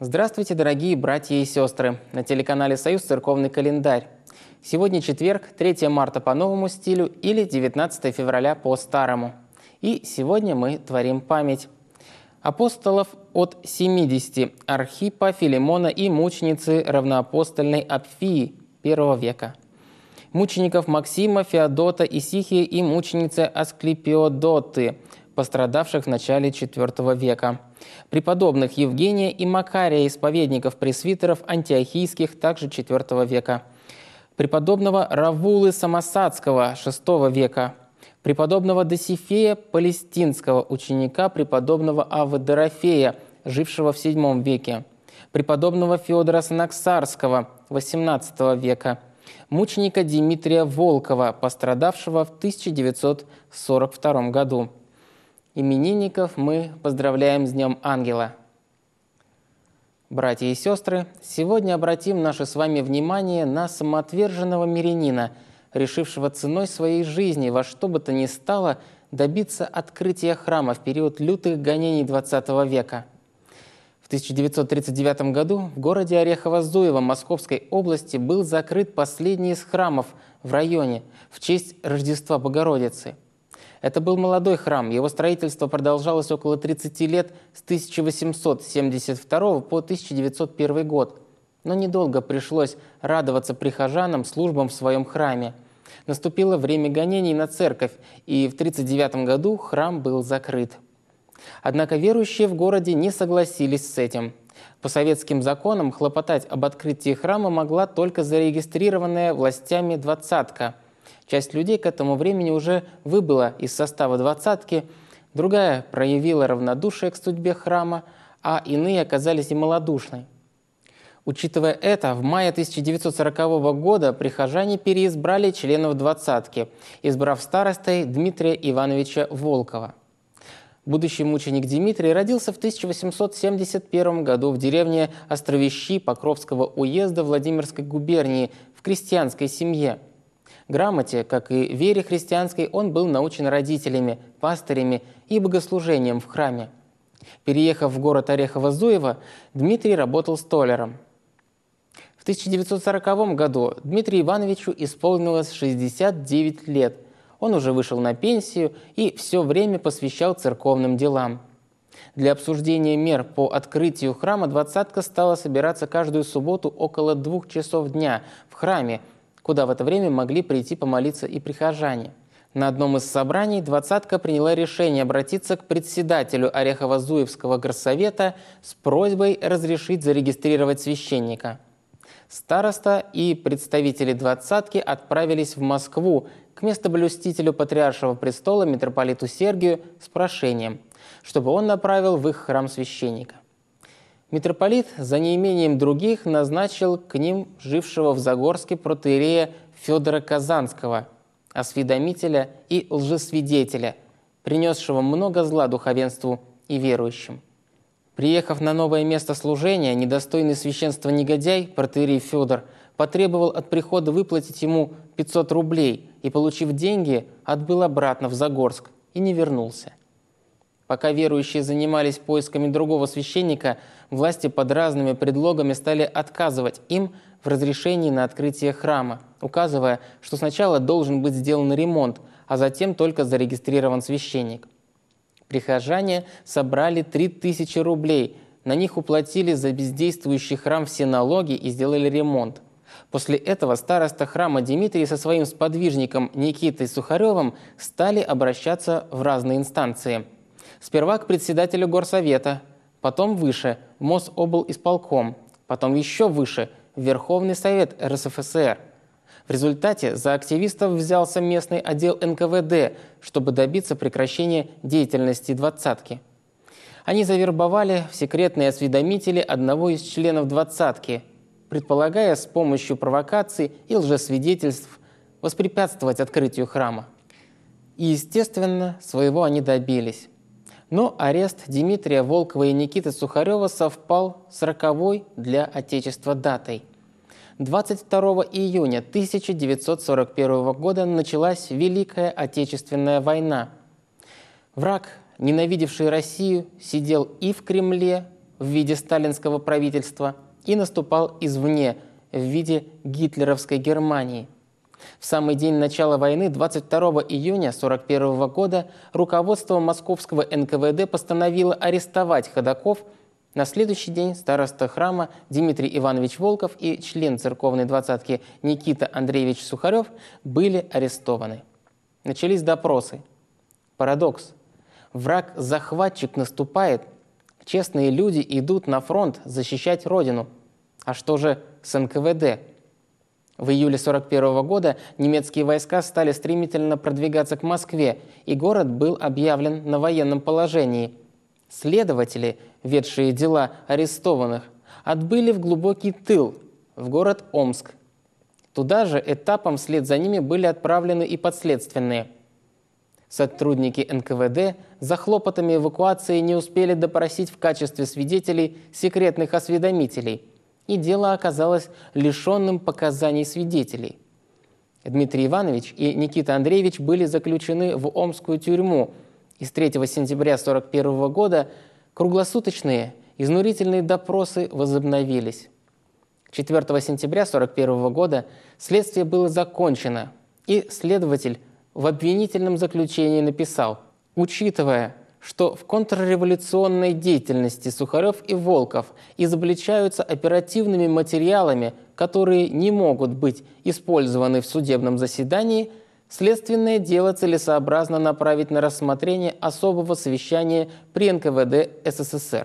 Здравствуйте, дорогие братья и сестры! На телеканале «Союз. Церковный календарь». Сегодня четверг, 3 марта по новому стилю или 19 февраля по старому. И сегодня мы творим память апостолов от 70, Архипа, Филимона и мученицы равноапостольной Апфии I века, мучеников Максима, Феодота, Исихии и мученицы Асклепиодоты, пострадавших в начале IV века, преподобных Евгения и Макария, исповедников-пресвитеров антиохийских, также IV века, преподобного Равулы Самосадского, VI века, преподобного Досифея Палестинского, ученика преподобного Аввы Дорофея, жившего в VII веке, преподобного Феодора Санаксарского, XVIII века, мученика Дмитрия Волкова, пострадавшего в 1942 году. Именинников мы поздравляем с Днем Ангела. Братья и сестры, сегодня обратим наше с вами внимание на самоотверженного мирянина, решившего ценой своей жизни во что бы то ни стало добиться открытия храма в период лютых гонений XX века. В 1939 году в городе Орехово-Зуево Московской области был закрыт последний из храмов в районе в честь Рождества Богородицы. Это был молодой храм, его строительство продолжалось около 30 лет с 1872 по 1901 год. Но недолго пришлось радоваться прихожанам службам в своем храме. Наступило время гонений на церковь, и в 1939 году храм был закрыт. Однако верующие в городе не согласились с этим. По советским законам хлопотать об открытии храма могла только зарегистрированная властями двадцатка. Часть людей к этому времени уже выбыла из состава двадцатки, другая проявила равнодушие к судьбе храма, а иные оказались и малодушны. Учитывая это, в мае 1940 года прихожане переизбрали членов двадцатки, избрав старостой Дмитрия Ивановича Волкова. Будущий мученик Дмитрий родился в 1871 году в деревне Островищи Покровского уезда Владимирской губернии в крестьянской семье. Грамоте, как и вере христианской, он был научен родителями, пастырями и богослужением в храме. Переехав в город Орехово-Зуево, Дмитрий работал столяром. В 1940 году Дмитрию Ивановичу исполнилось 69 лет. Он уже вышел на пенсию и все время посвящал церковным делам. Для обсуждения мер по открытию храма двадцатка стала собираться каждую субботу около 2 часов дня в храме, куда в это время могли прийти помолиться и прихожане. На одном из собраний двадцатка приняла решение обратиться к председателю Орехово-Зуевского горсовета с просьбой разрешить зарегистрировать священника. Староста и представители двадцатки отправились в Москву к местоблюстителю Патриаршего престола митрополиту Сергию с прошением, чтобы он направил в их храм священника. Митрополит за неимением других назначил к ним жившего в Загорске протоиерея Федора Казанского, осведомителя и лжесвидетеля, принесшего много зла духовенству и верующим. Приехав на новое место служения, недостойный священства негодяй, протоиерей Федор, потребовал от прихода выплатить ему 500 рублей и, получив деньги, отбыл обратно в Загорск и не вернулся. Пока верующие занимались поисками другого священника, власти под разными предлогами стали отказывать им в разрешении на открытие храма, указывая, что сначала должен быть сделан ремонт, а затем только зарегистрирован священник. Прихожане собрали 3000 рублей, на них уплатили за бездействующий храм все налоги и сделали ремонт. После этого староста храма Дмитрий со своим сподвижником Никитой Сухаревым стали обращаться в разные инстанции. Сперва к председателю горсовета, потом выше, в Мособлисполком, потом еще выше, в Верховный Совет РСФСР. В результате за активистов взялся местный отдел НКВД, чтобы добиться прекращения деятельности двадцатки. Они завербовали в секретные осведомители одного из членов двадцатки, предполагая с помощью провокаций и лжесвидетельств воспрепятствовать открытию храма. И, естественно, своего они добились. Но арест Дмитрия Волкова и Никиты Сухарева совпал с роковой для Отечества датой. 22 июня 1941 года началась Великая Отечественная война. Враг, ненавидевший Россию, сидел и в Кремле, в виде сталинского правительства и наступал извне в виде гитлеровской Германии. В самый день начала войны, 22 июня 1941 года, руководство московского НКВД постановило арестовать ходоков. На следующий день староста храма Дмитрий Иванович Волков и член церковной двадцатки Никита Андреевич Сухарев были арестованы. Начались допросы. Парадокс. Враг-захватчик наступает, честные люди идут на фронт защищать Родину. А что же с НКВД? В июле 1941 года немецкие войска стали стремительно продвигаться к Москве, и город был объявлен на военном положении. Следователи, ведшие дела арестованных, отбыли в глубокий тыл, в город Омск. Туда же этапом вслед за ними были отправлены и подследственные. Сотрудники НКВД за хлопотами эвакуации не успели допросить в качестве свидетелей секретных осведомителей, и дело оказалось лишенным показаний свидетелей. Дмитрий Иванович и Никита Андреевич были заключены в Омскую тюрьму, и с 3 сентября 1941 года круглосуточные изнурительные допросы возобновились. 4 сентября 1941 года следствие было закончено, и следователь в обвинительном заключении написал: «Учитывая, что в контрреволюционной деятельности Сухарев и Волков изобличаются оперативными материалами, которые не могут быть использованы в судебном заседании, следственное дело целесообразно направить на рассмотрение особого совещания при НКВД СССР».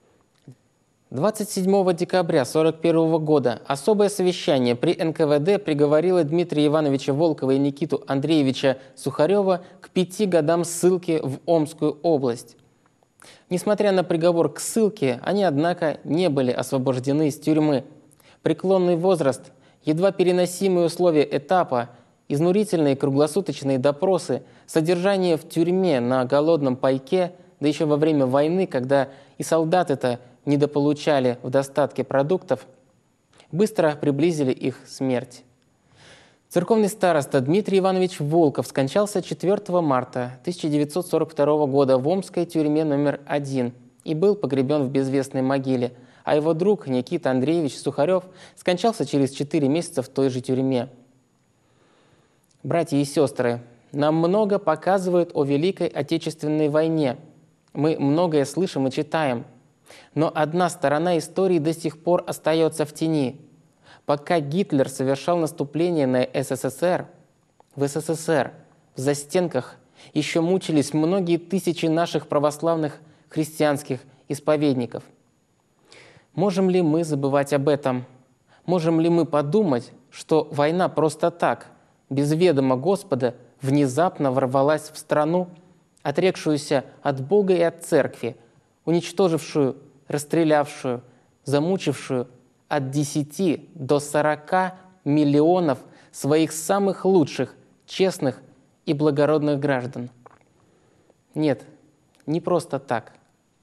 27 декабря 1941 года особое совещание при НКВД приговорило Дмитрия Ивановича Волкова и Никиту Андреевича Сухарева к 5 годам ссылки в Омскую область. Несмотря на приговор к ссылке, они, однако, не были освобождены из тюрьмы. Преклонный возраст, едва переносимые условия этапа, изнурительные круглосуточные допросы, содержание в тюрьме на голодном пайке, да еще во время войны, когда и солдаты-то недополучали в достатке продуктов, быстро приблизили их смерть. Церковный староста Дмитрий Иванович Волков скончался 4 марта 1942 года в Омской тюрьме номер 1 и был погребен в безвестной могиле, а его друг Никита Андреевич Сухарев скончался через 4 месяца в той же тюрьме. Братья и сестры, нам много показывают о Великой Отечественной войне. Мы многое слышим и читаем. Но одна сторона истории до сих пор остается в тени. Пока Гитлер совершал наступление на СССР, в СССР, в застенках еще мучились многие тысячи наших православных христианских исповедников. Можем ли мы забывать об этом? Можем ли мы подумать, что война просто так, без ведома Господа, внезапно ворвалась в страну, отрекшуюся от Бога и от Церкви, уничтожившую, расстрелявшую, замучившую от 10 до 40 миллионов своих самых лучших, честных и благородных граждан? Нет, не просто так.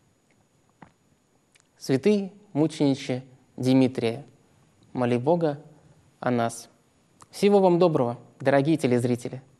Святый мучениче Димитрия, моли Бога о нас. Всего вам доброго, дорогие телезрители!